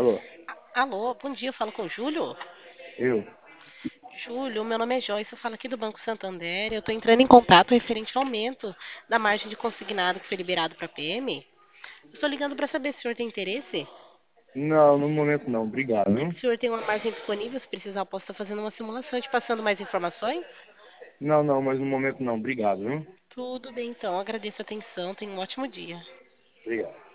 Alô, Alô, bom dia, eu falo com o Júlio? eu? Júlio, meu nome é Joyce, eu falo aqui do Banco Santander. Eu estou entrando em contato referente ao aumento da margem de consignado que foi liberado para a PM. Estou ligando para saber se o senhor tem interesse. Não, no momento não, obrigado, viu? Se o senhor tem uma margem disponível, se precisar, eu posso estar fazendo uma simulação e te passando mais informações. Não, não, mas no momento não, obrigado, viu? Tudo bem, então. Agradeço a atenção. Tenha um ótimo dia. Obrigado.